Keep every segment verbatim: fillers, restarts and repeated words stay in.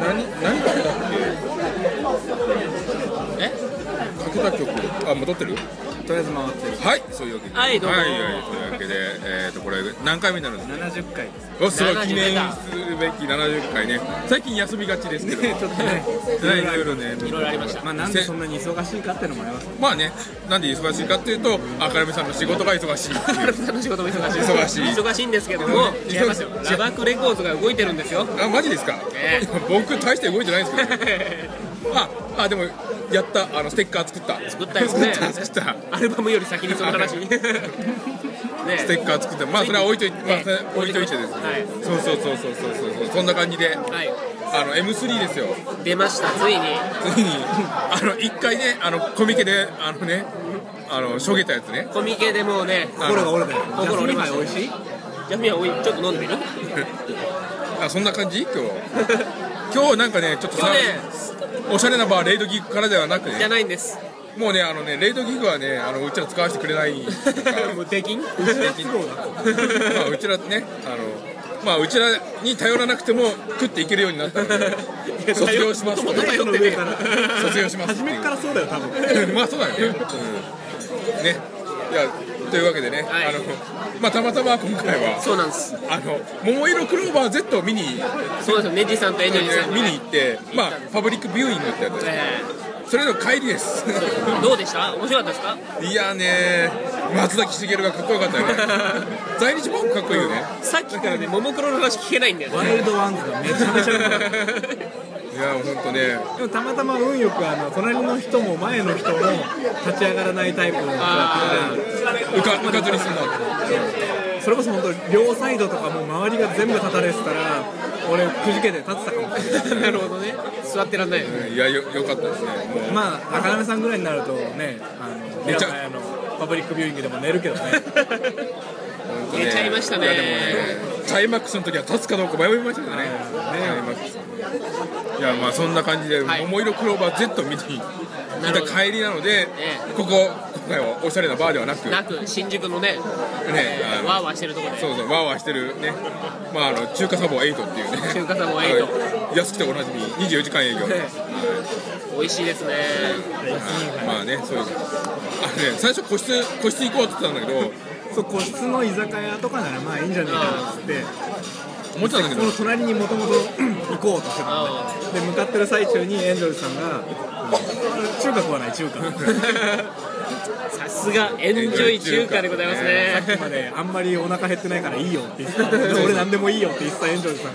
何何だったっけ？ え？ かけた曲、あ、もう撮ってる？ とりあえず回ってる。 はい、そういうわけで、 はいどうもはいはい、というわけで、えーとこれ何回目になるんですか？ ななじゅっかいです。 お、すごい記念ななすべきななじゅっかいね。最近休みがちですけど、 ねちょっとねね、いろいろね、 いろいろありました。 まあなんでそんなに忙しいかっていうのもあります。 まあね、なんで忙しいかっていうと、赤山さんの仕事が忙しいっていう。 さんの仕事も忙しい忙しい忙しいんですけども、違いますよ。ラバックレコーズが動いてるんですよ。 あ、マジですか？ ええ僕大して動いてないんですけど、ね、あ、あ、でもやった、あのステッカー作った作ったですね。 作ったアルバムより先にその話ね、 ステッカー作った。まあそれは置いといて、まあ、それ置いといてですね、 はい、 そうそうそうそうそうそう、そんな感じで、 はい、 あの エムスリー ですよ。 出ました、ついについにあの一回ね、あのコミケであのね、あのしょげたやつね、 コミケでもうね、 心が折れたよ。 心折れました。 ジャスミン杯美味しい？ ジャスミンはおいちょっと飲んでみる？ あ、そんな感じ？今日今日なんかね、ちょっとさ今日ねおしゃれなバーレイドギグからではなくじゃね、 ないんです。 もうね、あのね、レイドギグはね、あのうちら使わせてくれないもう出禁？ まあうちらね、あのまあうちらに頼らなくても食っていけるようになったので卒業します。 もともと頼ってね卒業します。 初めからそうだよ多分。 まあそうだよね。うん、ね、いやというわけでね、 はい、 あのまあたまたま今回はそうなんです。 あの桃色クローバー Z を見にそうですよ。ネジさんとエンジョニーさん、 見に行って、まあパブリックビューイングってやつ。 えそれの帰りです。 ー、どうでした？面白かったですか？ いやね、松崎しげるがかっこよかったよね。在日もかっこいいよね。 さっきからね、ももクロの話聞けないんだよね。 ワイルドワンズがめちゃめちゃ良かった。 いや本当ね。 でもたまたま運よくあの隣の人も前の人も立ち上がらないタイプの人だあったので、 うかうかずりすんだ。 それこそ本当両サイドとかもう周りが全部立たれてたら俺くじけて立ってたかもしれない。 ーなるほどね。座ってらんないよね。 いやよよかったですね。もうまあ赤波さんぐらいになるとね、あのめちゃあのパブリックビューイングでも寝るけどね。 本当ね寝ちゃいましたね。 いやでもね、チャイマックスの時は立つかどうか迷いましたけどね。 ねチャイマックス。いやまあそんな感じで、 はい桃色クローバー Z 見に行った帰りなので、 ええここ今回はおしゃれなバーではなく、 なく新宿のね、 ね、 えーあのワーワーしてるところで。 そうそうワーワーしてるね、まああの中華サボエイトっていうね、 中華サボエイトあの安くておなじみにじゅうよじかん営業。 美味しいですね。 まあね、そういうあのね、最初個室個室行こうって言ってたんだけど、 そう個室の居酒屋とかならまあいいんじゃないかなっつって思ってたんだけどこの隣にもともと行こうとしてたのあで向かってる最中にエンジョルさんが中華食わない中華さすがエンジョイ中華でございますね。 さっきまであんまりお腹減ってないからいいよって言ってた俺なんでもいいよって言ってたエンジョルさんが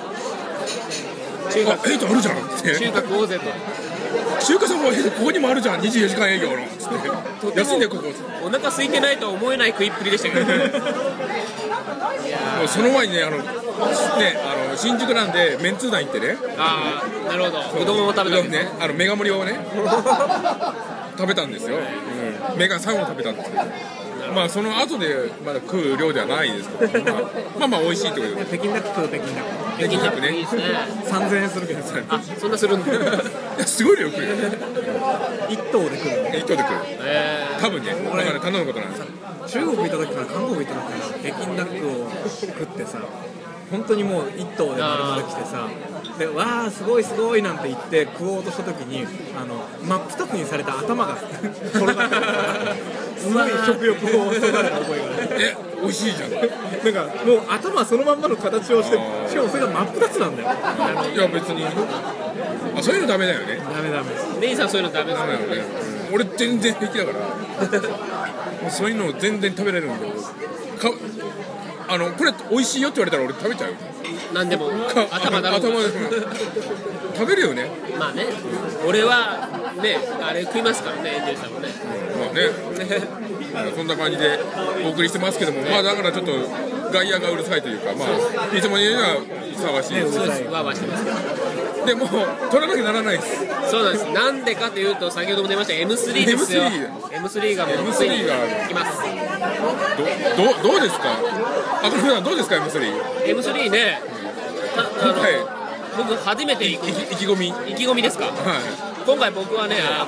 中華あエイトあるじゃんって中華食おうぜと。 中華サボエイトここにもあるじゃんにじゅうよじかん営業のつってとても安いんだよここ。 お腹空いてないとは思えない食いっぷりでしたけど。いやもうその前にね、あのねあの新宿なんでメンツー団行ってね、 ああ、なるほど。うどんを食べたんですね、あのメガ盛りをね食べたんですよ、うん、メガさんを食べたんですけど、まあその後でまだ食う量ではないですけど、まあ、まあまあ美味しいってことで北京ダック食う北京ダック北京ダックねいいですね。 さんぜんえんするけどさあ、そんなするんだ。 いやすごい量来るよいっ頭で来る一頭で来るえ多分ね、だから頼むことなんですよ。 中国行った時から韓国行った時から北京ダックを食ってさ本当にもう一頭で丸々来てさでわーすごいすごいなんて言って食おうとした時にあの真っ二つにされた頭が転がってすごい食欲をそがれた覚えがあるえ、美味しいじゃん。いなんかもう頭そのまんまの形をしてしかもそれが真っ二つなんだよや別にあそういうのダメだよね。 ダメダメー、ネイさんそういうのダメですダメだよね、うん、俺全然平気だからもうそういうの全然食べれるんだけどかあのこれ美味しいよって言われたら俺食べちゃうよ。 なんでもか頭だろう頭で食べるよね。 まあね、俺はね、あれ食いますからね、エンジェルさんもね。 まあねそんな感じでお送りしてますけども、まあだからちょっと外野がうるさいというか、まあいつもよりは騒がしいです、 そうです、わーわーしてますけど。 でも取らなきゃならないです。 そうなんです。なんでかというと、先ほども出ました エムスリー ですよ。 エムスリーエムスリー がもうエムスリー が来ます。 どどどうですか。あこれはどうですか エムスリー。 エムスリー ね、たあの、 はい僕初めて行く意気意気込み。 意気込みですか。 は今回僕はね、あの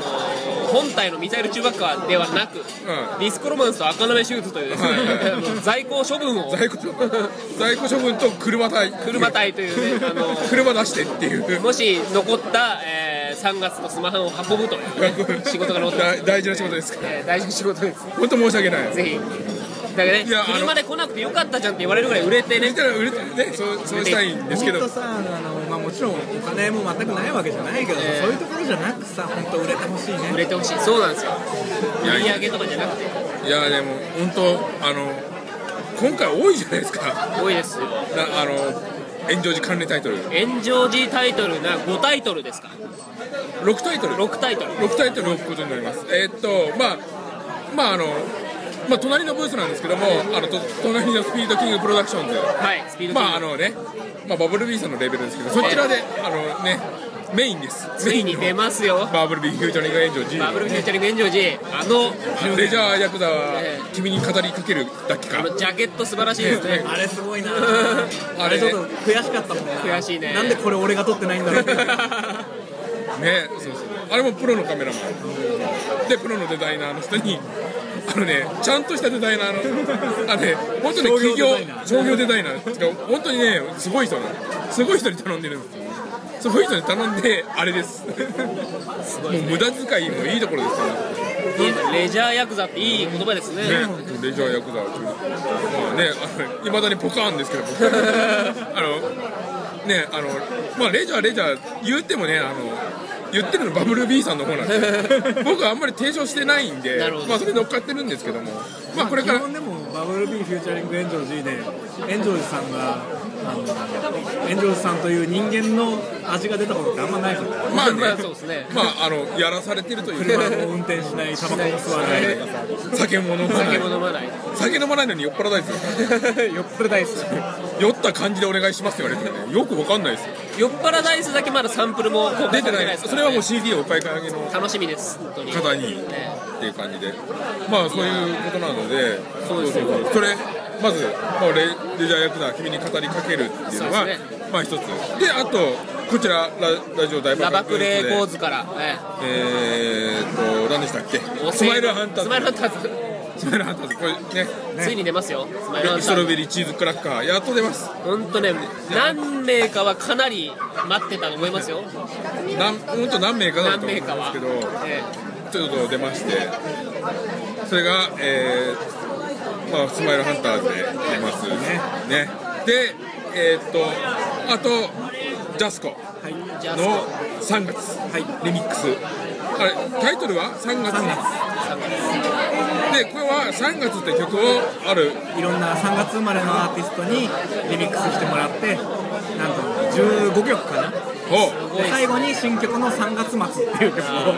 本体のミサイル中爆破ではなく、 んディスコロマンスと赤なめ手術というですね、 はいはいあの在庫処分を在庫処分在庫処分と車代車隊というね、あの車出してっていうもし残った、えー、さんがつのスマホを運ぶという、ね、仕事が載ってます、 大大事な仕事ですからえー大事な仕事です。 本当申し訳ないぜひだからねいやあの車で来なくてよかったじゃんって言われるぐらい売れてね言ったら売れてねそうそうしたいんですけど本当さあの、まあ、もちろんお金も全くないわけじゃないけどさ、 えーそういうところじゃなくさ本当売れてほしいね。 売れてほしい。そうなんですよ。 いや売り上げとかじゃなくていやでも本当あの今回多いじゃないですか多いですよ。 なあの炎上時関連タイトル炎上時タイトルなごタイトルですか。 ろくタイトルろくタイトル。 ろくタイトル置くことになります。えーっとまあまああのまあ隣のブースなんですけども、あのと隣のスピードキングプロダクションズ、 はいスピードキング、 まああのね、まあバブルビーさんのレベルですけど、そちらであのねメインです。 ついに出ますよ。 バブルビーフューチャリング炎上 G。 バブルフューチャリング炎上時、あのレジャーヤクザはええ君に語りかけるだっけか。 あのジャケット素晴らしいですね。 あれすごいなあれあれちょっと悔しかったもんな。 悔しいねなんでこれ俺が撮ってないんだろうってね、そうそう。あれもプロのカメラマンでプロのデザイナーの人に。あのね、ちゃんとしたデザイナーの、あのね、本当に企業、商業デザイナー、本当にね、すごい人なの、すごい人に頼んでるんですよ、すごい人に頼んで、あれです、もう無駄遣いもいいところですよ、 レジャーヤクザっていい言葉ですね。 ね、レジャーヤクザは、まあね、いまだにポカーンですけど、僕あの、ね、あの、まあ、レジャー、レジャー、言ってもね、あの、言ってるのバブル B さんの方なんで僕はあんまり提唱してないんで、まあ、それ乗っかってるんですけども、まあ、これから基本でもバブル B フューチャリング炎上 G で炎上寺さんがあの炎上寺さんという人間の味が出たことってあんまないから、 まあね、 まあそうですね。 まあ、あのやらされてるという車も運転しない、タバコも吸わないとかさ、 酒も飲まない酒も飲まない。 酒飲まないのに酔っ払いですよよっぽど大好き。 酔った感じでお願いしますって言われてね、よくわかんないですよ、 酔っ払ダイスだけまだサンプルも出てないです、それはもう シーディー をお買い上げの楽しみです本当に。 方にねっていう感じで、まあそういうことなので、そうそうそう、それまず、まあ、レ, レジャーヤクザ君に語りかけるっていうのがそうですまあ一つで、あとこちらララジオ大ラバ爆クレーコーズズから、ね、 えーっと何でしたっけ、スマイルハンターズ、 スマイルハンターズスマイルハンターズ、これね、 ついに出ますよ。スマイルハンターズストロベリーチーズクラッカーやっと出ます。 本当ね、何名かはかなり待ってたと思いますよ。 なん本当何名かだと思うんです何名かはけど、 えちょっと出まして、それが、えーまあ、スマイルハンターズで出ますね。で、えーっとあとジャスコはい、 えじゃあのさんがつ、 はいリミックス、あれタイトルはさんがつで、これはさんがつって曲をあるいろんなさんがつ生まれのアーティストにリミックスしてもらって、なんとじゅうごきょくかな、 を、 で最後に新曲のさんがつ末っていう曲を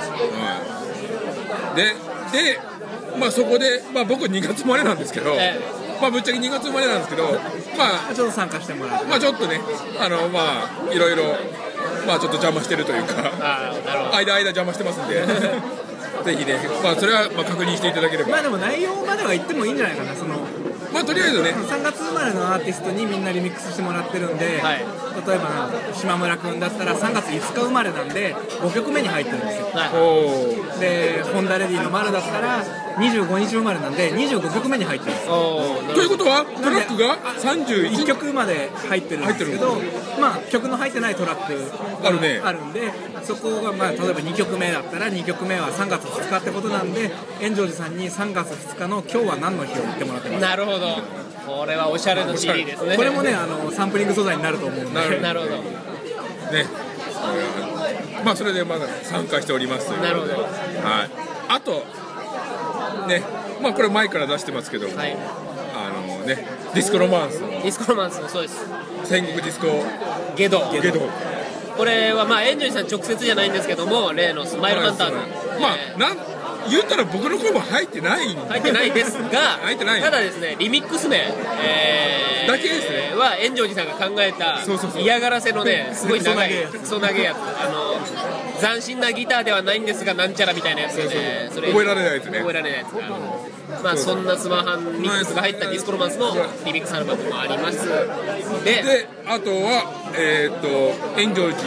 はい、でで、まあ、そこで、まあ、僕にがつ生まれなんですけど、 えまあ、ぶっちゃけにがつ生まれなんですけど、まあちょっと参加してもらって、 まあちょっとね、あのまあいろいろ、まあちょっと邪魔してるというか、 あーなるほど。 間間邪魔してますんで、ぜひね、まあそれはまあ確認していただければ、 まあでも内容までは言ってもいいんじゃないかな。そのまあとりあえずね、 さんがつ生まれのアーティストにみんなリミックスしてもらってるんで、 はい例えば島村君だったらさんがついつか生まれなんでごきょくめに入ってるんですよ。 はいおでホンダレディの丸だったらにじゅうごにち生まれなんでにじゅうごきょくめに入ってるんですよ。 おーなるほど。 ということはトラックがさんじゅういっいっきょくまで入ってるんですけど、まあ曲の入ってないトラックがあるねあるんで、そこがまあ例えばにきょくめだったらにきょくめはさんがつふつかってことなんで、炎上寺さんにさんがつふつかの今日は何の日を言ってもらってます。 なるほど。これはおしゃれの シーディー ですね。 これもねあのサンプリング素材になると思うんで、 なるなるほど。 ね、まあそれでまだ参加しております。 なるほど。 はい。あとね、まあこれ前から出してますけど、 はい。 あのね、ディスコロマンスのディスコロマンスのそうです。 戦国ディスコゲド。 ゲド。 これはまあ炎上寺さん直接じゃないんですけども、例のスマイルハンターズ。 まあえーなん言ったら僕の声も入ってないんで入ってないですが、 入ってないただですね、リミックス名、えー、 だけですねは炎上寺さんが考えたそうそうそう嫌がらせのね、すごい長いクソ長いやつクソ長いやつ、あの斬新なギターではないんですがなんちゃらみたいなやつで、ね、それ覚えられないやつね覚えられないやつが、まあそんなスマハンミックスが入ったディスコロマンスのリミックスアルバムもあります。で、 で、あとは、えー、と炎上寺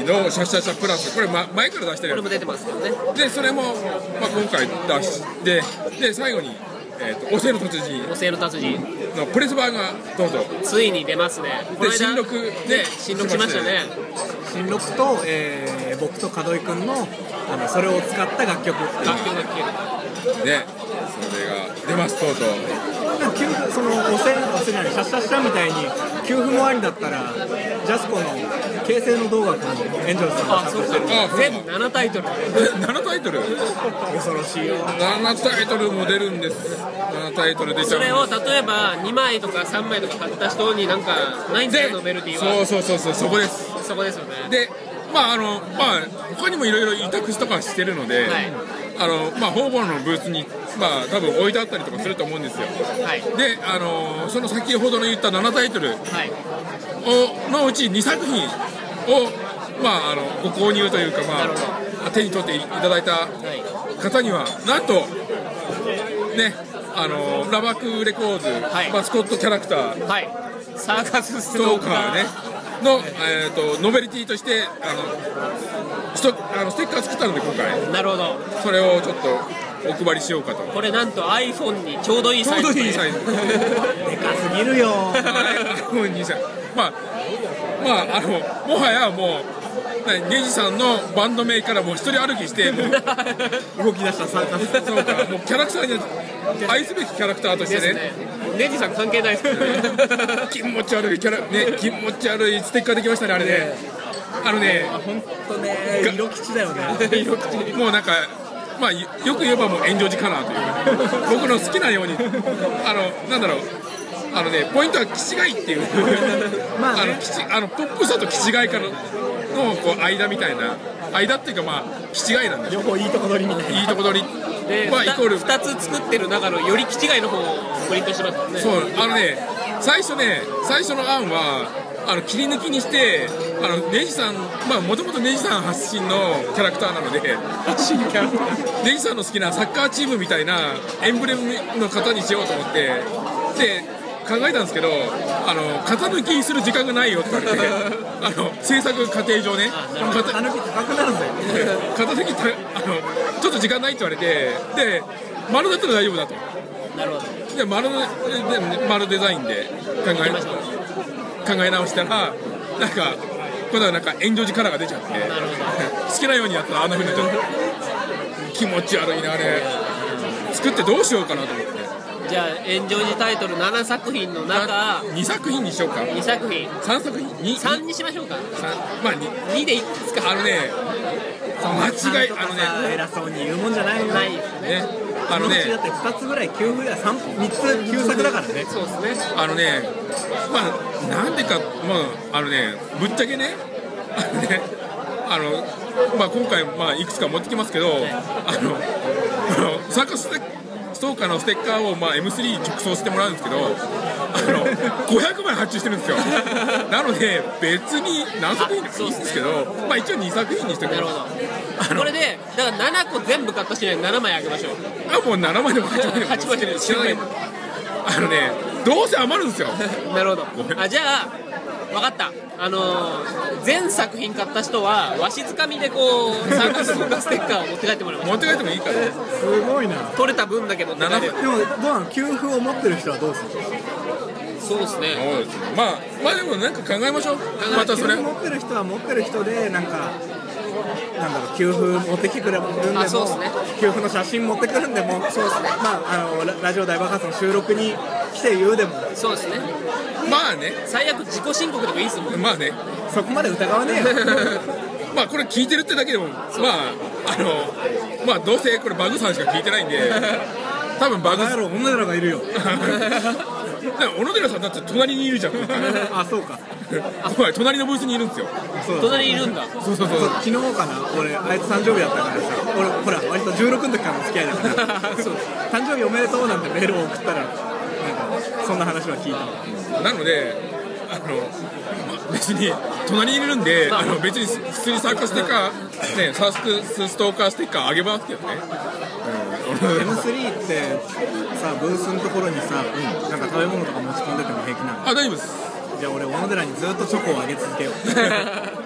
のシャッシャッシャプラス、これ、ま、前から出してるやこれも出てますけどね。 つで、それも、まあ、今回出してで最後に、えーと、オセロ達人おせの達人のプレス版がどうぞついに出ますね。この間新録ね、新録しましたね。 新録と、えー、僕と門井くんのあのそれを使った楽曲っていう楽曲が聴ける。 ね、それが出ますとうとう。 給付そのおせんおせんじゃないシャッシャッシャみたいに給付もありだったらジャスコの形成の動画にエンジェルさんがあ、そう参加してるか。全ななタイトル。 ななタイトル恐ろしいよ。 ななタイトルも出るんです。ななタイトル出ちゃそれをうんです。 例えばにまいとかさんまいとか買った人になんかないんだよ、ノベルティは。 そうそうそうそうそこです。 そこですよね。 でまああのまあ他にもいろいろ委託とかしてるので、 はいあのまあ方々のブースにまあ多分置いてあったりとかすると思うんですよ。 はいであのその先ほどの言ったななタイトルはいをのうちにさく品をまああのご購入というかまなるほあ手に取っていただいたはい方にはなんとねあのラバクレコーズ、 はいマスコットキャラクターはい。サーカススストトーカーーカーねの、えー、とノベルティとしてあのストあのステッカー作ったので今回なるほど。 それをちょっとお配りしようかと。 これなんと iPhone にちょうどいいちょうサイズ。 どいいサイズでかすぎるよ。 まあまああのもはやもうなネジさんのバンド名からもう一人歩きしてもう動き出した参加する。 そうかもうキャラクターに愛すべきキャラクターとしてねですね。ネジさん関係ないですよね。 気持ち悪いキャラね気持ち悪いステッカーできましたねあれねあのね本当ね色吉だよね。 色口もうなんかまあよく言えばもう炎上時カラーという僕の好きなようにあのなんだろうあのねポイントはキチガイっていうまあねあのキチあのポップさとキチガイかののこう間みたいな間っていうかまあキチガイなんですよ両方いいとこ取りみたいな。 いいとこ取りで、 まあイコールふたつ作ってる中のより気違いの方をプリントしてますもんね。 そうあのね最初ね最初の案はあの切り抜きにしてあのネジさんまあもともとネジさん発信のキャラクターなのでネジさんの好きなサッカーチームみたいなエンブレムの型にしようと思ってで考えたんですけどあの型抜きする時間がないよって言われてあの制作過程上ね型たぬき高くなるんだよ。 型抜きたあのちょっと時間ないって言われてで丸だったら大丈夫だとなるほど。 で丸で丸デザインで考えましょう。 考え直したらなんか今度はなんか炎上時カラーが出ちゃってなるほど。 好きなようにやったらあんな風になっちゃって気持ち悪いねあれ作ってどうしようかなと思ってじゃあ炎上時タイトルななさく品の中にさく品にしようかにさく品さんさく品にさんにしましょうか。 さんまあににでいいですか。 あのね間違いあのね偉そうに言うもんじゃないよ。 ないですね。 ねあのねそのうちだってふたつぐらい給付ださんみっつ旧作だからね。 そうですね。 あのねまあなんでかまああのねぶっちゃけねあのねあのまあ今回まあいくつか持ってきますけどあのあのサーカスストーカーのステッカーをまあ エムスリー 直送してもらうんですけどあのごひゃくまい発注してるんですよなので別に何作品でもいいんですけどまあ一応にさく品にしておきますなるほど。これでだからななこ全部買った人にはななまいあげましょう。 あもうななまいでもはちまいでもはちまいでも知らないあのねどうせ余るんですよなるほど。あじゃあ分かった。あのー、全作品買った人はわしづかみでこうサーカスステッカーを持って帰ってもらいましょう。 持って帰ってもいいからすごいな。 取れた分だけ持って帰れる。 でもどうなの給付を持ってる人はどうするの？ そうですね。 そうですねまあまあでもなんか考えましょうえまたそれ給付持ってる人は持ってる人でなんかなんだろう給付持ってきてくれるんでもあそうっすね給付の写真持ってくるんでもそうですね。まああのララジオ大爆発の収録に来て言うでもそうですね。 まあね最悪自己申告でもいいですもん。 まあねそこまで疑わねえよ。 まあこれ聞いてるってだけでもまああのまあどうせこれバグさんしか聞いてないんで多分バグバカ野郎女の子がいるよ。 でも小野寺さんだって隣にいるじゃんあそうか。 お前隣のブースにいるんですよそうだ隣にいるんだ。 そうそうそうそう昨日かな俺あいつ誕生日だったからさ俺ほら割とじゅうろくの時からの付き合いだからそう誕生日おめでとうなんてメールを送ったらなんかそんな話は聞いた。 なのであの、まあ、別に隣にいるんであの別に普通にサーカスステッカーねサーカスストーカーステッカーあげますけどね、うん、 エムスリー ってさブースのところにさ、うん、なんか食べ物とか持ち込んでても平気なの？ あ大丈夫ですじゃあ俺小野寺にずっとチョコをあげ続けよう。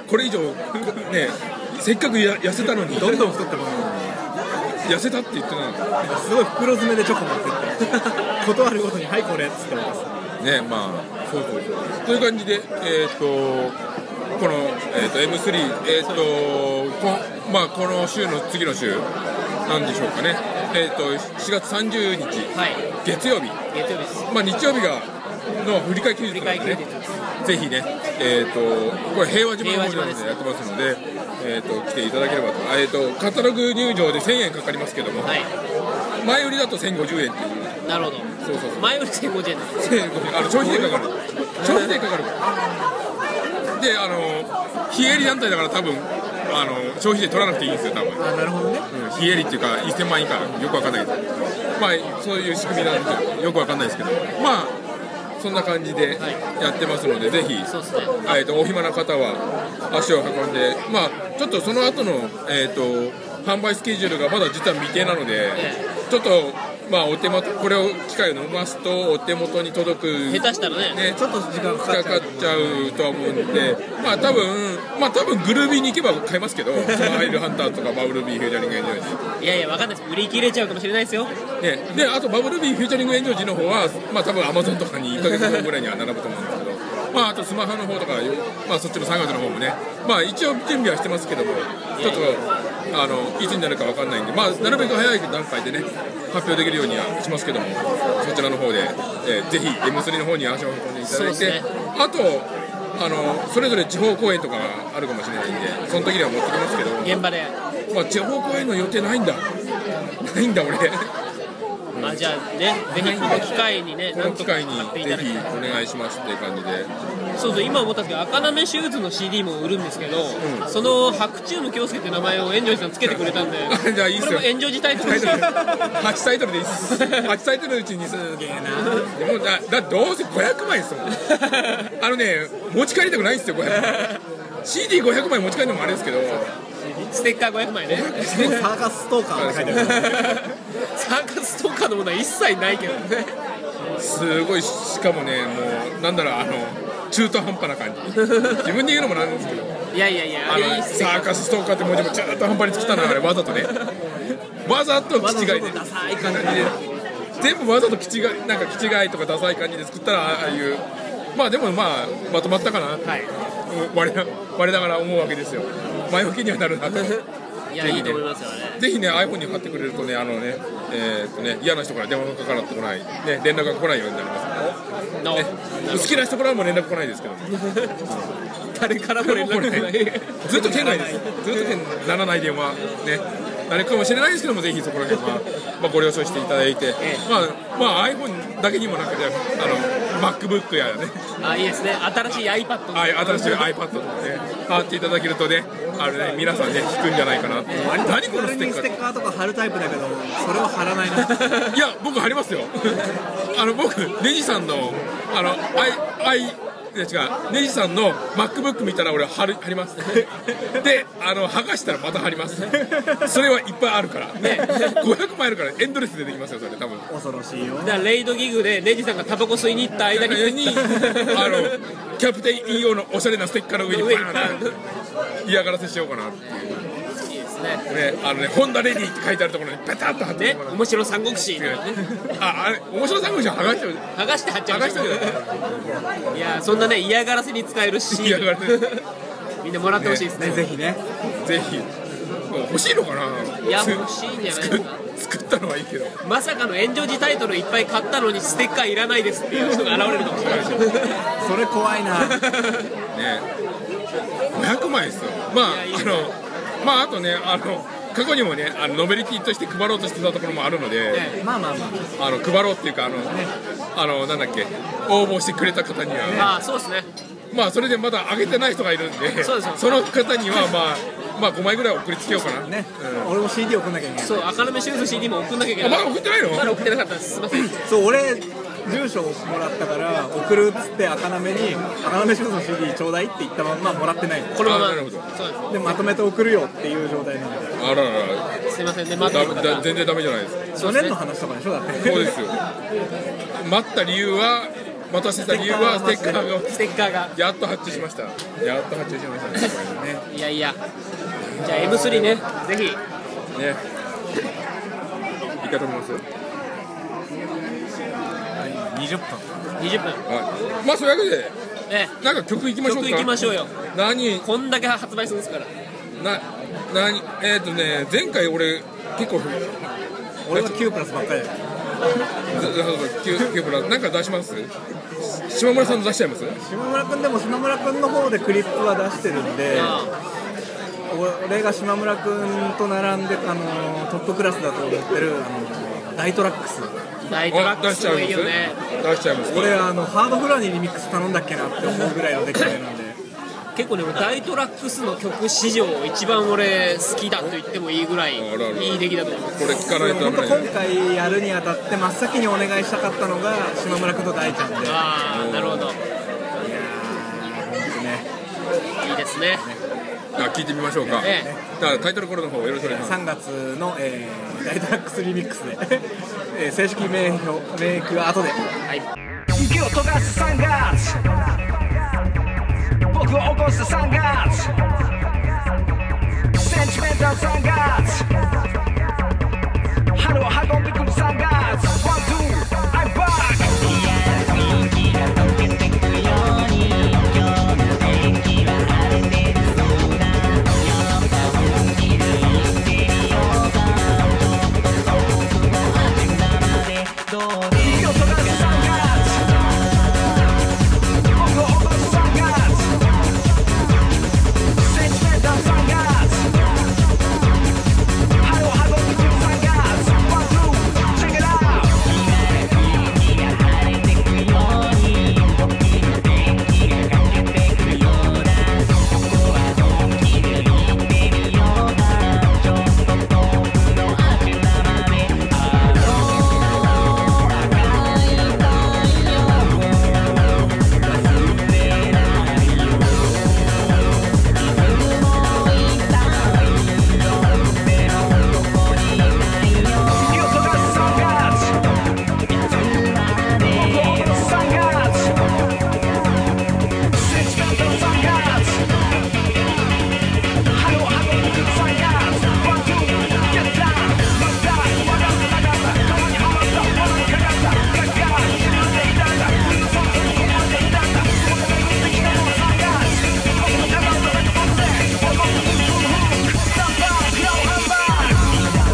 これ以上ねせっかくや痩せたのにどんどん太ってもらう痩せたって言ってないのすごい袋詰めでチョコ持ってって断るごとにはいこれっつってますね。まあそうそうそうという感じでえっ、ー、とこの、えー、と エムスリー えっ、ー、とこまあこの週の次の週なんでしょうかね。えっ、ー、としがつさんじゅうにち、 はい、 月曜日月曜日です。 まあ日曜日がの振り替え休日なので、ね、ぜひね、えー、とこれ平和島の方でやってますので、えー、と来ていただければと、えー、とカタログ入場でせんえんかかりますけども、はい、前売りだとせんごじゅうえんっていう。 なるほど。 そうそうそう前売りせんごじゅうえんなんです。 せんごじゅうえんあの消費税かかる消費税かかるで、あの非営利団体だから多分あの消費税取らなくていいんですよ多分。 あ、なるほどね、 うん、非営利っていうかせんまん以下よくわかんないけど、まあそういう仕組みなんでよくわかんないですけど、まあそんな感じでやってますので、はい、ぜひ、 そうですね、 えー、とお暇な方は足を運んで、まあちょっとその後の、えー、と販売スケジュールがまだ実は未定なので、ええ、ちょっとまあお手元これを機会を逃すとお手元に届く下手したら ね, ねちょっと時間かかっちゃうとは思うんで、まあ多分まあ多分グルービーに行けば買えますけど、そのアイルハンターとかバブルビーフューチャリングエンジョージ、 いやいやわかんないです、売り切れちゃうかもしれないですよ、 ね、であとバブルビーフューチャリングエンジョージの方はまあ多分アマゾンとかにいっかげつごぐらいには並ぶと思うんですけど、まああとスマホの方とか、まあそっちのさんがつの方もね、まあ一応準備はしてますけども、ちょっとあのいつになるかわかんないんで、まあなるべく早い段階でね発表できるようにはしますけども、そちらの方で、えー、ぜひ エムスリー の方に足を運んでいただいて、ね、あとあのそれぞれ地方公演とかがあるかもしれないんで、その時には持ってきますけど、 現場で、 まあ、地方公演の予定ないんだないんだ俺あ、じゃあね、ぜひこの機会にね、 この機会にぜひお願いしますっていう感じで。 そうそう、今思ったんですけど、赤なめシューズの シーディー も売るんですけど、うん、その白チューム京介って名前を炎上さんつけてくれたんでじゃあいいっすよ、 これも炎上時タイトルですはちタイトルでいいっすはちタイトルのうちにすげえなでもだだどうせごひゃくまいですもんあのね、持ち帰りたくないんですよごひゃくまいシーディーごひゃくまい持ち帰るのもあれですけど、 ステッカーごひゃくまいねサーカスストーカーって書いてあるサーカスストーカーのものは一切ないけどねすごい、しかもね、もうなんだろう、あの中途半端な感じ自分で言うのもなんですけど、 いやいやいや、 あのサーカスストーカーって文字も中途半端に作ったのはあれわざとねわざと気違いでダサい感じで全部わざと気違い、なんか気違いとかダサい感じで作ったらああいう、まあでもまあまとまったかな、はい、我な我ながら思うわけですよ。前置きにはなるなといや、ね、いいと思いますよね。 ぜひね iPhone に貼ってくれるとね、あのね、えー、っとね嫌な人から電話がかからってこない、ね、連絡が来ないようになります、ね、好きな人からも連絡来ないですけど誰からも連絡来ないずっと県外です。ずっと県ならない電話ねなるかもしれないですけども、ぜひそこら辺は、まあ、ご了承していただいて、ええ、まあ、まあ iPhone だけにもなんかじゃあの MacBook やね、 あ、いいですね、新しい iPad とか、 はい、新しい iPad とかね貼っていただけるとね、あのね皆さんね引くんじゃないかなって。何このステッカー、 ステッカーとか貼るタイプだけど、それは貼らないな。 いや僕貼りますよあの僕ネジさんのあの i i違う、ネジさんの MacBook 見たら俺貼る貼りますで、あの剥がしたらまた貼りますそれはいっぱいあるからねごひゃくまいあるからエンドレスでできますよ、それ多分恐ろしいよ。 だからレイドギグでネジさんがタバコ吸いに行った間ににあのキャプテン イーオー のおしゃれなステッカーの上にバーンと嫌がらせしようかなっていう。 いいですね。 ね、あのね、ホンダレディって書いてあるところにペタッと貼ってね、面白三国志、ね、 あ、あれ面白三国志は剥がして剥がして貼っちゃいました。いや、そんなね嫌がらせに使えるし嫌がらせみんなもらってほしいですね。 ぜひね、 ぜひ欲しいのかな。 いや欲しいんじゃないですか。 作ったのはいいけど、 まさかの炎上時タイトルいっぱい買ったのにステッカーいらないですっていう人が現れるかもしれないしそれ怖いなね。 ごひゃくまいですよ。まああのまああとね、あの過去にもね、あのノベリティとして配ろうとしてたところもあるので、 ね、まあまあまああの配ろうっていうか、あの、ね、あのなんだっけ、応募してくれた方には、 あ、そうですね、 まあそれでまだ上げてない人がいるんで、そ, その方にはまあまあごまいぐらい送りつけようかな。ね、 うん、俺も シーディー 送んなきゃいけない。 そう、赤なめシューズ シーディー も送んなきゃいけない。 まだ送ってないの？ まだ送ってなかったです。すみません。 そう、俺住所をもらったから送るっつって赤なめに赤なめシューズの シーディー ちょうだいって言ったままもらってないの。 このまま。 なるほど。 そうでまとめて送るよっていう状態なんで。 あららら。 すみませんね。まだだ全然ダメじゃないですか。 去年の話とかでしょだって。 そうですよ。待った理由は待たせた理由はステッカーがステッカーがやっと発注しました。やっと発注しましたね。これね。 いやいや、じゃあ エムスリー ね、ぜひね。いいかと思います。 にじゅっぷんにじゅっぷん、 はい。まあそういうわけで、 ね、 なんか曲いきましょうか。 曲いきましょうよ。 何こんだけ発売するんですから。 な何えっ、ー、とね前回俺結構俺はきゅうプラスばっかりだよ。 きゅうプラスなんか出します。島村さんの出しちゃいます。 島村君でも島村君の方でクリップは出してるんで、俺が島村君と並んであのトップクラスだと思ってるあの大トラックス。 大トラックスもいいよね。 出しちゃいます。 俺あのハードフロアにリミックス頼んだっけなって思うぐらいの出来栄えなんで。 結構ね、大トラックスの曲史上一番俺好きだと言ってもいいぐらいいい出来だと思う。 これ聞かないとダメ。 今回やるにあたって真っ先にお願いしたかったのが島村君と大ちゃんで。 ああ、なるほど。いやー、本当ね。 いいですね。 あ、聞いてみましょうか。 ええ、 だからタイトルコールの方よろしくお願いします。 さんがつの、えー、大トラックスリミックスで、えー、正式名表名義は後で。 はい。 息を溶かすさんがつ、僕を起こすさんがつ、センチメンタルさんがつ、春を運んでくるさんがつ、ワン、ツー、I'm back。 雰囲気が溶けてくように、今日の天気は晴れてるそうだ。ヨーロッパ本気で言ってみようか。ちょっと遠くのアジェンダまでどうで息を溶かすさんがつ、僕を起こすさんがつ、センチメンタルさんがつ、春を運んでくるさんがつ、ワン、ツー、チェックイットアウト。雰囲気が晴れてくように、僕の天気がかけてくようだ。ここは本気で言ってみようか。ちょっと遠くのアジェンダまであの赤い太陽を忘れないよ。いつもいたいよ。でもここにいないよ。息を溶かすさんがつ、いつまで僕を起こすさんがつ、センチメンタルさんがつ、春を運んでくるさんがつ、ワン、ツー、ゲットダウン。まだまだまだまだ川にはまった罠にかかったガッガー沈んでいたんだ。海の底にこぼれていたんだ。そこで巡ってきたのはさんがつ、僕のカバンのレッドボックスで僕のフッフッフッナンバーグラウンハンバーグ。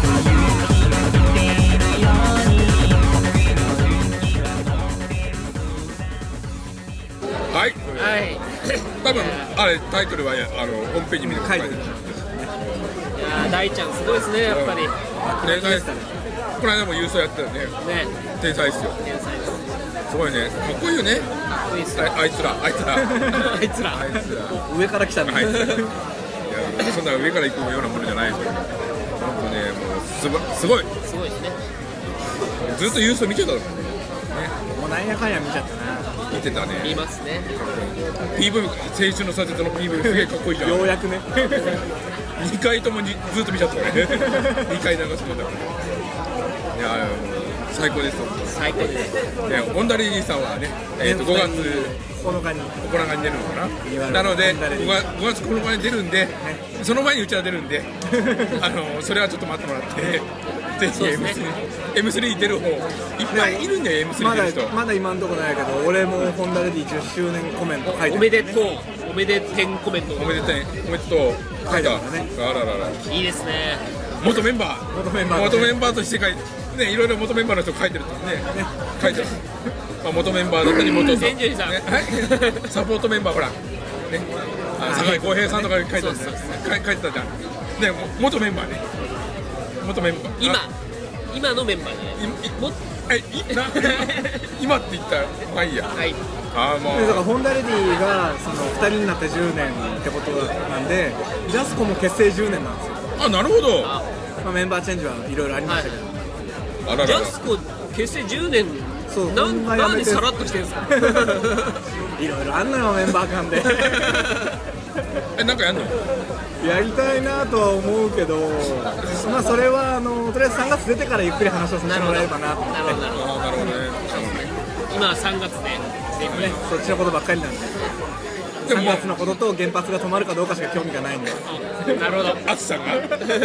はい。 はい。 多分あれタイトルはあのホームページ見て書いてる。 いやー、大ちゃんすごいですね、やっぱり。 天才です。この間も郵送やってたよね。 ね、 天才ですよ。 天才です。 すごいね。かっこいいよね。 かっこいいっすよ。 ああいつらあいつらあいつら。 あいつら。 上から来たね。 あいつら。いやそんな上から行くようなものじゃないですよ。本当ねもうすごすごい。 すごいですね。 ずっと郵送見てたの。ね。 もうなんやかんや見ちゃったな。 見てたね。 見ますね。 ピーブイ 青春のサテトの ピーブイ すげえかっこいいじゃん。 ようやくね。 にかいともにずっと見ちゃった俺。にかい流してたから。いや最高ですよ。 最高です。 でオンダリリーさんはね、えー、とごがつこの間にここらがに出るのかな。なのでごがつここのかに出るんで、その前にうちは出るんで、あのそれはちょっと待ってもらって。ぜひ エムスリー、エムスリー 出る方いっぱいいるんだよ。 エムスリーまだ出る人まだ今んとこないけど、俺もホンダレディじゅっしゅうねんコメント書いてる。 おめでとう。おめでてんコメント。 おめでとうおめでとう書いた。 書いてますね。 あらららいいですね。 元メンバー元メンバー元メンバーとして書いてね、いろいろ元メンバーの人書いてるとね書いてる。まあ元メンバーだったり元千住さん、 ね、はいサポートメンバーほらね、あ酒井浩平さんとか書いてたね。書いてたじゃんね。元メンバーね。元メンバー今今のメンバーじゃない。もえいな今って言ったらまあいいや。 はい。 あもうでだからホンダレディがそのふたりになってじゅうねんってことなんで、ジャスコも結成じゅうねんなんですよ。 あなるほど。 あ、 まあ、メンバーチェンジはいろいろありましたけど、 あらららジャスコ結成じゅうねん。 そうなんこんなやめてなんでさらっとしてるんですか。 いろいろあんのよメンバー間で。 えなんかやんの。 やりたいなとは思うけど、まあそれはあのとりあえずさんがつ出てからゆっくり話をさせてもらえればなと思って。 なるほどなるほど。 あなるほどね。 今はさんがつでシンプルね、そっちのことばっかりなんで、 でもさんがつのことと原発が止まるかどうかしか興味がないんで、 になるほど。 あつさんが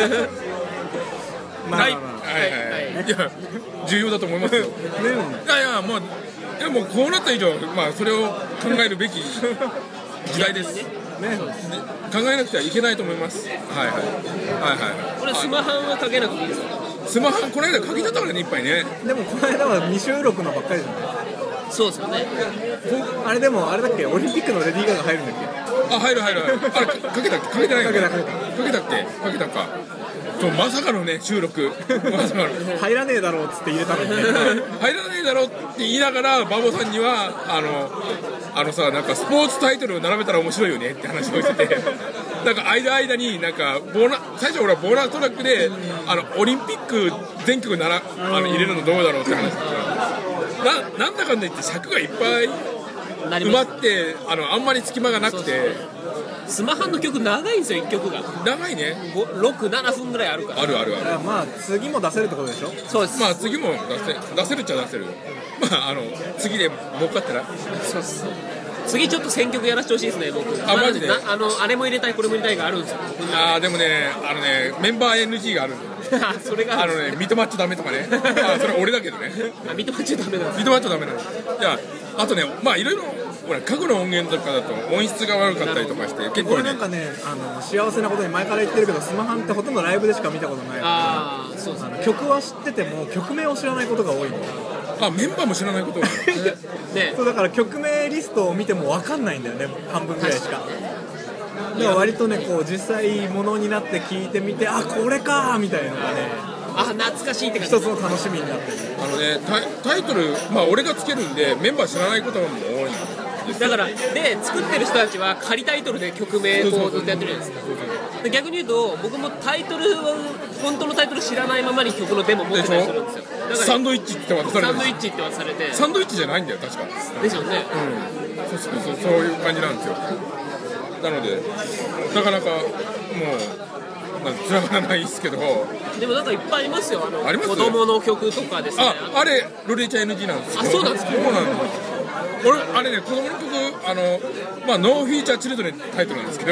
はいまあまあまあ、 はいはいはい、いや重要だと思いますよ。 ね、 いやいや、まあでもこうなった以上、まあそれを考えるべき時代です。 ね、 考えなくてはいけないと思います。はいはいはいはい。 これスマハンはかけなくていいですか？ スマホこの間かけちゃったからね、いっぱいね。 でもこの間はに収録のばっかりじゃない。 そうですよね。 あれでもあれだっけ、オリンピックのレディー・ガガ入るんだっけ。 あ、入る入る入る。あれかかけたっけ、かけてないよね。 かけたかけかけたっけ、かけたか。そう、まさかのね収録。まさかの。 入らねえだろうっつって入れたのにね。 入らねえだろって言いながらバボさんにはあのあのさ、なんかスポーツタイトルを並べたら面白いよねって話をしてて、なんか間間になんかボーナ最初俺はボーナストラックであのオリンピック全曲ならあの入れるのどうだろうって話してた。ななんだかんだ言って尺がいっぱい埋まってあのあんまり隙間がなくて、 スマハンの曲長いんですよ、いっきょくが長いね。 ろく、ななふんぐらいあるから。 あるあるある。 だからまあ次も出せるってことでしょ。 そうです。 まあ次も出せ出せるっちゃ出せる。まああの次で儲かったらそうっす。次ちょっと選曲やらせてほしいですね、僕。 あマジでなあのあれも入れたいこれも入れたいがあるんですよ。 あーでもね、あのねメンバー エヌジー があるんだよ。 あそれがあのね認まっちゃダメとかね。あそれは俺だけどね。 あ認めちゃダメなんです。 認まっちゃダメなの。いやあとね、まあいろいろほら過去の音源とかだと音質が悪かったりとかして結構ねこれなん。かね、あの幸せなことに前から言ってるけど、スマハンってほとんどライブでしか見たことない。 ああそうですね。 曲は知ってても曲名を知らないことが多いんだよ。 あメンバーも知らないことがある。 ねそうだから曲名リストを見ても分かんないんだよね、半分ぐらいしか。だから割とね、こう実際ものになって聞いてみて、あこれかーみたいなのがね、 あ懐かしいって感じ。 一つの楽しみになってる。 あのねタイタイトルまあ俺がつけるんでメンバー知らないことも多いの。 だからで作ってる人たちは仮タイトルで曲名こうずっとやってるじゃないですか。で逆に言うと僕もタイトルを本当のタイトル知らないままに曲のデモ持ってたりするんですよ。だからサンドイッチって渡されサるンドイッチって渡されて。 サンドイッチじゃないんだよ確か。 ですよね。 そうそうそうそういう感じなんですよ。なのでなかなかもうなんつながらないですけど。 でもなんかいっぱいありますよ。あのあります子供の曲とかですね。 ああれロレちゃん エヌジー なんですよ。 あそうなんですか。 そうなんです。俺あれね子供の曲あのまあノーフィーチャーチルドレンってタイトルなんですけど。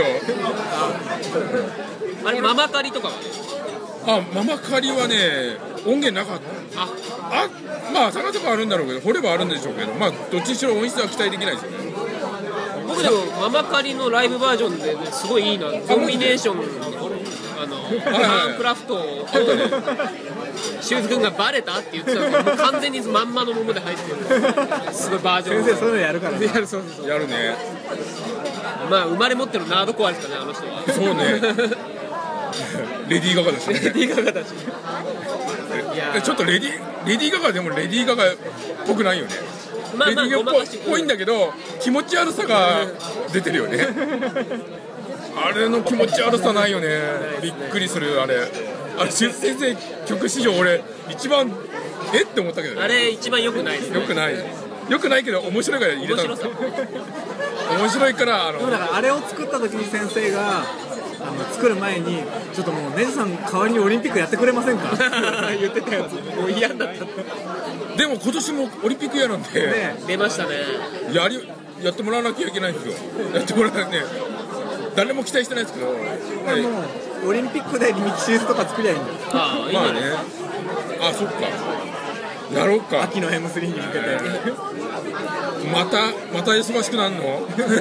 あれママカリとかは。 あママカリはね音源なかった。 ああまあ探せばあるんだろうけど掘ればあるんでしょうけど、まあどっちにしろ音質は期待できないですよね。 僕でもママカリのライブバージョンで、ね、すごいいいな。コンビネーションあのハンクラフトをシューズ君がバレたって言ってたんですけど、もう完全にまんまのもので入ってる。すごいバージョン。 先生そういうのやるからね。 やるそうそうそう。 やるね。 まあ生まれ持ってるナードコアですかねあの人は。 そうね。レディー・ガガだしね。 レディー・ガガたち。いやちょっとレディレディー・ガガでもレディー・ガガっぽくないよね。 まあまあレディー・ガガっぽいんだけど気持ち悪さが出てるよね。あれの気持ち悪さないよね。びっくりするあれ。あれ先生曲史上俺一番えって思ったけどね。 あれ一番良くないですね。 よくない。よくないけど面白いから入れたんですよ。面白いからあのでもだからあれを作った時に先生があの作る前にちょっともうネジさん代わりにオリンピックやってくれませんか言ってたやつもう嫌になったでも今年もオリンピックやなんで、 ね出ましたね。 やりやってもらわなきゃいけないんですよ。やってもらわないね。誰も期待してないですけど、ね、 これもうオリンピックでミキシーズとか作りゃいいんだよ。 ああいいね。 まあね。あそっか。やろうか。 秋の エムスリー に向けてまたまた忙しくなるの？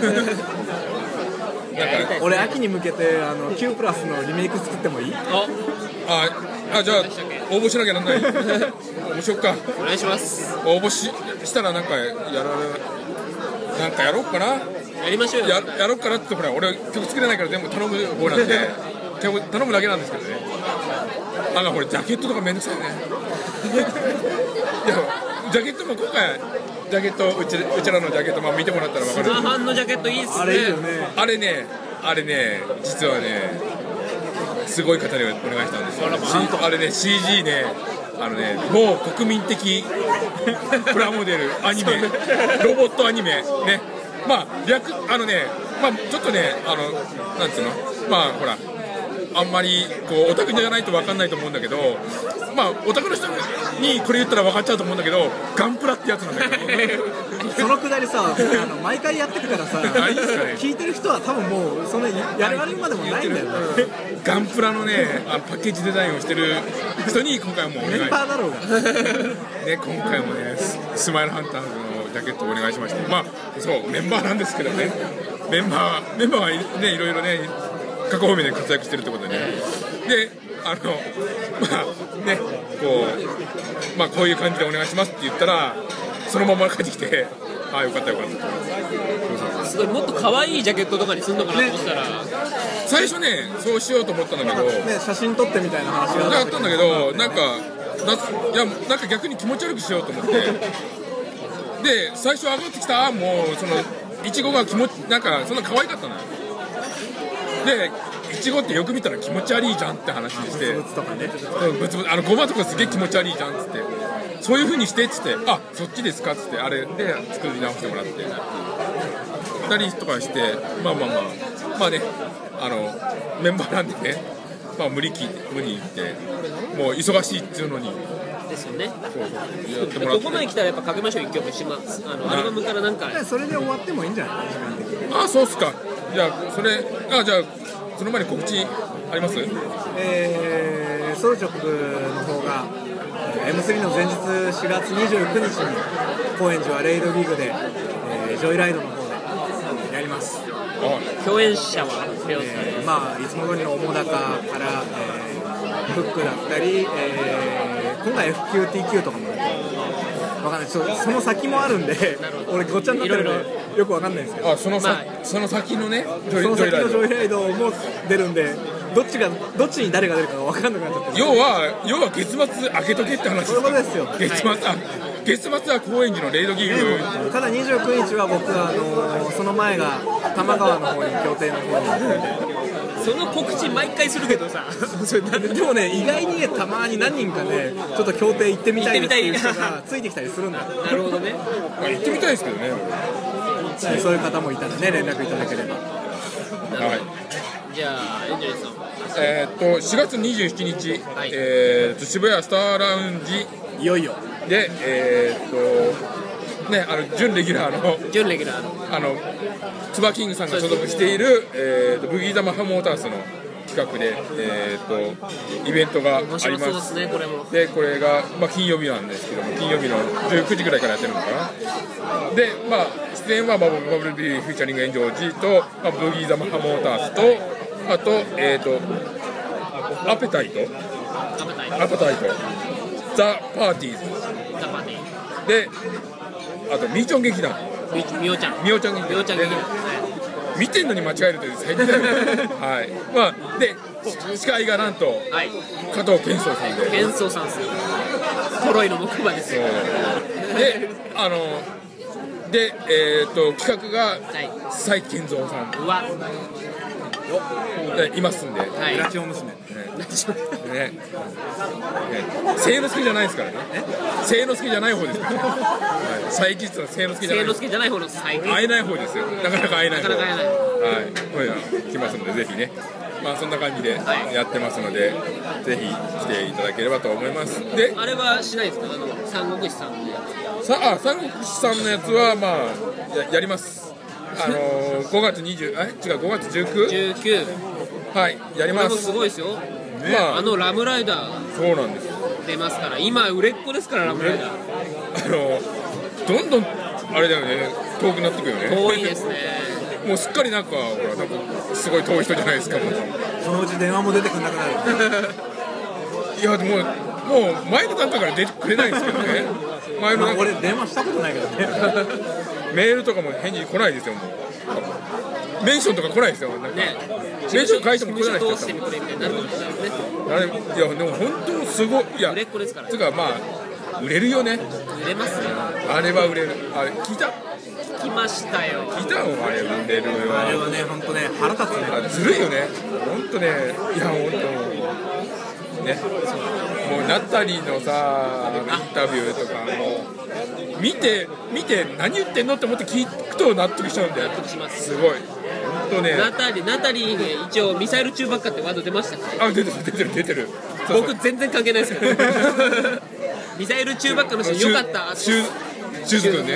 やりたいですね。 俺秋に向けてあのキュープラスのリメイク作ってもいい？ あああじゃあ応募しなきゃなんない。応募しよっか。 お願いします。 応募ししたらなんかやられなんかやろうかな。 やりましょうよ。 ややろうかなってほら俺曲作れないから全部頼む方なんで頼む頼むだけなんですけどね。あのこれジャケットとかめんどくさいね。いやジャケットも今回ジャケットうちうちらのジャケットまあ見てもらったら分かる。 スマハンのジャケットいいっすね。 あれいいよね。 あれねあれね実はねすごい方にお願いしたんですよ。しあれね シージー ねあのねもう国民的プラモデルアニメロボットアニメね。まあ略あのねまあちょっとねあのなんつうのまあほらあんまりこうオタクじゃないと分かんないと思うんだけどまあオタクの人にこれ言ったら分かっちゃうと思うんだけどガンプラってやつなんだけどそのくだりさ、あの毎回やってくからさ、 あいいっすかね聞いてる人は多分もうそのやるあれまでもないんだよね。 ガンプラのね、あのパッケージデザインをしてる人に今回もお願いメンバーだろうが。 ね、今回もねス、スマイルハンターズのジャケットをお願いしまして、まあそうメンバーなんですけどね、メンバーメンバーはねいろいろね各方面で活躍してるってことでね、であのまあねこうまあこういう感じでお願いしますって言ったらそのまま帰ってきて、ああよかったよかったすごいもっと可愛いジャケットとかにすんのかなと思ったら、 最初ねそうしようと思ったんだけど、 ね、写真撮ってみたいな話があったんだけど、なんかないやなんか逆に気持ち悪くしようと思ってで最初上がってきたもうそのいちごが気持ちなんかそんな可愛かったのよ。でいちごってよく見たら気持ち悪いじゃんって話にして、 ブツとかね、 ブツブツあのごまとかすげえ気持ち悪いじゃんっつって、そういう風にしてっつって、あそっちですかっつってあれで作り直してもらってふたりとかして、まあまあまあまあね、あのメンバーなんでね、まあ無理聞いて無理言ってもう忙しいっていうのにですよね。 そうやってもらってここまで来たらやっぱかけましょう一曲します。あのアルバムからなんかそれで終わってもいいんじゃない時間的に。 あそうっすか。じゃあそれあじゃあその前に告知あります？ えー、ソルチョックの方が エムスリー の前日しがつにじゅうくにちに高円寺はレイドギグで、えー、ジョイライドの方でやります。 共演者は発表されえー、まあいつも通りの澤高から、えー、フックだったり、えー、今回 エフキューティーキュー とかもわかんない、ちょっとその先もあるんで俺ごっちゃになってるのでよくわかんないんですけど、 あそのさ、 まあ、 その先のねジョイその先のジョイジョイライライドも出るんで、どっちがどっちに誰が出るかがわかんなくなっちゃってる。 ド要は要は月末開けとけって話そういうことですよ。 月末、あ月末は高円寺のレイドギグ、 ただにじゅうくにちは僕はあのー、その前が多摩川の方に協定の方に行くんで、 その告知毎回するけどさそれなんででもね意外にねたまに何人かねちょっと協定行ってみたいですっていう人がついてきたりするんだよ。 なるほどね。 まあ、行ってみたいですけどね。 そういう方もいたらね連絡いただければ。 はいじゃあエンジェルさんえー、っとしがつにじゅうしちにち、 はいえー、っと渋谷スターラウンジいよいよでえー、っとねあの準レギュラーの準レギュラーのあのつばキングさんが所属している、えー、とブギーザマハモータースの企画で、えー、とイベントがあります。 面白そうですねこれも。 でこれが、まあ、金曜日なんですけども金曜日のじゅうくじぐらいからやってるのかな。でまあ出演はバブバブルビーフューチャリングエンジョージと、まあ、ブギーザマハモータースとあとえっ、ー、とアペタイトアペタイトアペタイトザ・パーティーズザパーティーであとミーチョン劇団みみおちゃんみおちゃん劇団みおちゃん劇団見てんのに間違えるという最低だよねはいまあで司会がなんとはい加藤健壮さんで健壮さんですよ。トロイの木馬ですよ。 であのでえっ、ー、と企画がはい蔡健三さんうわでいますんで、 はいラチオ娘ねねね清之助じゃないですからね清之助じゃない方ですからね、はい、最実は清之助じゃない清之助じゃない方の最近会えない方ですよ。なかなか会えない方。 なかなか会えないはい。これが来ますのでぜひね。まあそんな感じではいやってますので、ぜひ来ていただければと思います。で、 あれはしないですかあの三国志さんのやつ。 さあ三国志さんのやつはまあ や, やります。あのー、ごがつにじゅうあ違うごがつじゅうくじゅうくはいやりこれもます。 すごいですよ。 まああのラムライダーそうなんです。 出ますから今売れっ子ですからラムライダーあのどんどんあれだよね遠くなってくよね。 遠いですね。 もうすっかりなんかほらなんかすごい遠い人じゃないですかもう。 そのうち電話も出てくんなくなる。 いやでももう前の段階から出てくれないんですけどね。前のまあ、 段階俺電話したことないけどね。 メールとかも返事来ないですよもう。メンションとか来ないですよ。なんかねメンション書いても来ないですよ。 通してみてくれみたいになるかもしれないですね。 あれいやでも本当すごいいや売れっ子ですからつうかまあ売れるよね。 売れますよ。 あれは売れる。あれ聞いた来ましたよ。 聞いたのあれ売れるよ。 あれはね、本当ね、腹立つね。 あずるいよね。本当ねいや本当ねもうナタリーのさインタビューとかも見て見て何言ってんのって思って聞くと納得しちゃうんだよ。 納得します。 すごい本当ね。 ナタリーナタリーで一応ミサイル中ばっかってワード出ましたかあ出てる出てる出てる。そうそう僕全然関係ないですからミサイル中ばっかの人よかった。 シュシューズ君ね。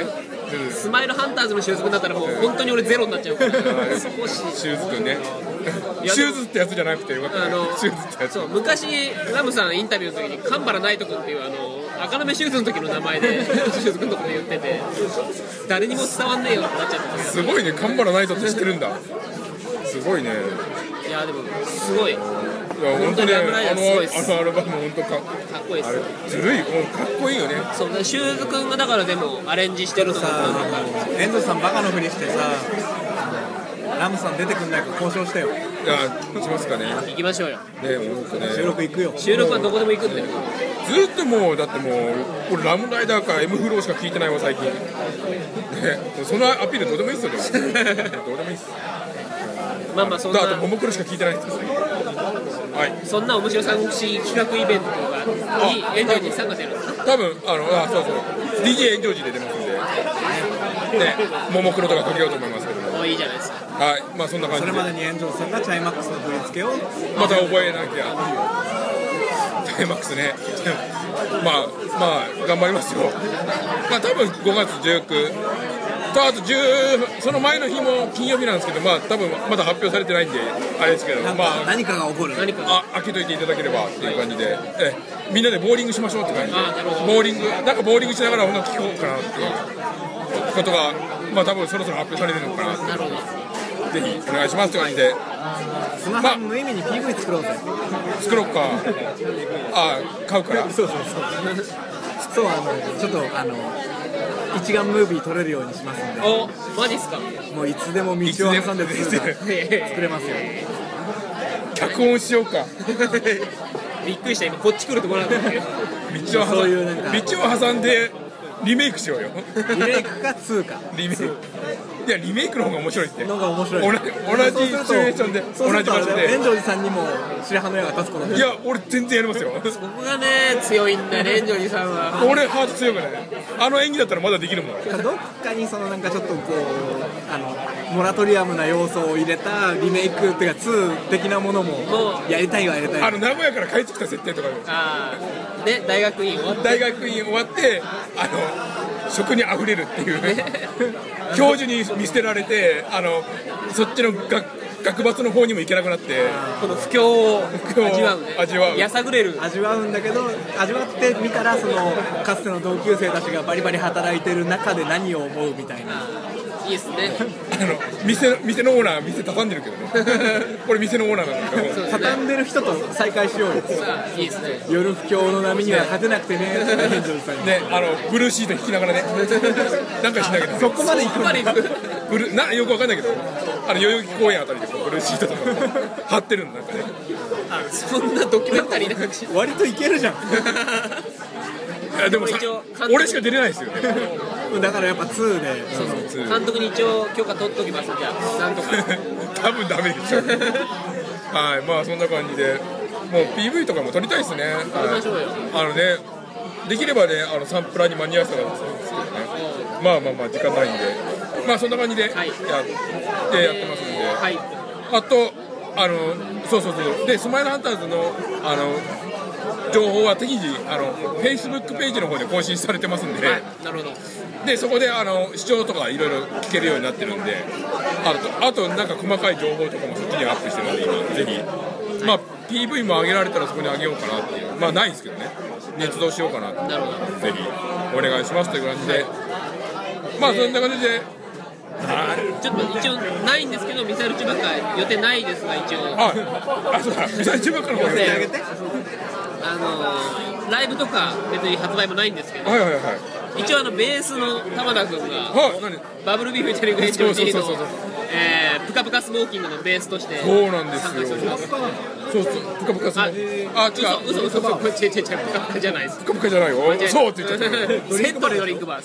うんスマイルハンターズのシューズ君だったらもう本当に俺ゼロになっちゃうからそこしシューズくんねいやシューズってやつじゃなくてよかったねあのシューズってやつそう昔ラムさんインタビューの時に神原ナイト君っていうあの赤なめシューズの時の名前でシューズ君のとこで言ってて誰にも伝わんねえよってなっちゃったんですすごいね神原ナイトって知ってるんだすごいねいやでもすごいいや本当にあのラムライダーすごいっすあのアルバム本当かかっこいいっすあれずるいもうかっこいいよねそうねシューズ君がだからでもアレンジしてるのがさ遠藤さんバカのふりしてさラムさん出てくんないか交渉してよいやしますかね行きましょうよね本当ね収録行くよ収録はどこでも行くんだよずっともうだってもう俺ラムライダーか M フローしか聞いてないわ最近ねそのアピールどうでもいいっすよでもどうでもいいっすまあまあそんだあとなももクロしか聞いてないっすよはいそんな面白三国志企画イベントがにエンジョイにさんが出るんですか多分あのあそうそう ディージェー 炎上時で出ますんでねももクロとかかけようと思いますけどももういいじゃないですかはいまあそんな感じでそれまでに遠藤さんがチャイマックスの振り付けをまた覚えなきゃタイマックスねまあまあ頑張りますよまあ多分ごがつじゅうくにとあとじゅうその前の日も金曜日なんですけどまあ多分まだ発表されてないんであれですけどなんまあか何かが起こる何かあ開けといていただければっていう感じでえみんなでボーリングしましょうって感じであなるほどボーリングなんかボーリングしながら音楽聴こうかなっていうことがまあ多分そろそろ発表されるのかななるほどぜひお願いしますって感じでスマホ無意味に ピーブイ 作ろうぜ作ろうかあ買うからそうそうそうそうあのちょっとあの一眼ムービー撮れるようにしますんでおマジっすかもういつでも道を挟んでツーが作れますよ脚本しようかびっくりした今こっち来るところなんだけど道を挟そういうなんかん道を挟んでリメイクしようよリメイクかツーかリメイクいやリメイクの方が面白いってのが面白い同じ同じシチュエーションで同じ場所で炎上寺さんにも白羽の矢が立つことにいや俺全然やりますよそこがね強いんだよねエンジョイさんは俺ハート強くないあの演技だったらまだできるもんどっかにそのなんかちょっとこうあのモラトリアムな要素を入れたリメイクっていうかツー的なものもやりたいはやりたいあの名古屋から帰ってきた設定とかああで大学院終わって大学院終わってあの食にあふれるっていう教授に見捨てられてあのそっちの学学閥の方にも行けなくなってこの不況を況を味わうね味わうやさぐれる味わうんだけど味わってみたらそのかつての同級生たちがバリバリ働いてる中で何を思うみたいないいですねあの店店のオーナー店畳んでるけどね俺店のオーナーなんだけどそうですね畳んでる人と再会しようよさあいいですね夜不況の波には勝てなくてね炎上寺さんにねあのブルーシート引きながらねなんかしなきゃそこまで行くここまで行くブルなよくわかんないけどあの代々木公園あたりでこうブルーシートとか貼ってるのなんかねそんなドキュメンタリーな感じ割といけるじゃんいやでもさ一応監督俺しか出れないですよねだからやっぱツーでその監督に一応許可取っときますじゃあなんとか多分ダメでしょはいまあそんな感じでもう ピーブイ とかも撮りたいですね撮りましょうよあのねできればねあのサンプラーに間に合わせたらですけどねまあまあまあ時間ないんでまあそんな感じでや,、 はいやってやってますんで、 はいあとあのそうそうそうでスマイルハンターズのあの情報は適時あの Facebook ページの方で更新されてますんで、 はいなるほどでそこであの視聴とかいろいろ聞けるようになってるんであとあとなんか細かい情報とかもそっちにアップしてるんで今ぜひまあ ピーブイ も上げられたらそこに上げようかなっていうまあないんですけどね捏造しようかなってなるほどぜひお願いしますという感じでまあそんな感じでちょっと一応ないんですけどミサイル中ばっか予定ないですが一応ああそうだミサイル中ばっかの方予定にあげてあのライブとか別に発売もないんですけどはいはいはい一応あのベースの玉田君がはい何バブルビーフィーチャリングエンジョン G のそうそうそうそうえープカプカスモーキングのベースとしてそうなんですよ参加しておりますそうそうプカプカするああ違う嘘嘘嘘嘘違う違う違うプカプカじゃないですプカプカじゃないよそうって言っちゃったセットのドリンクバー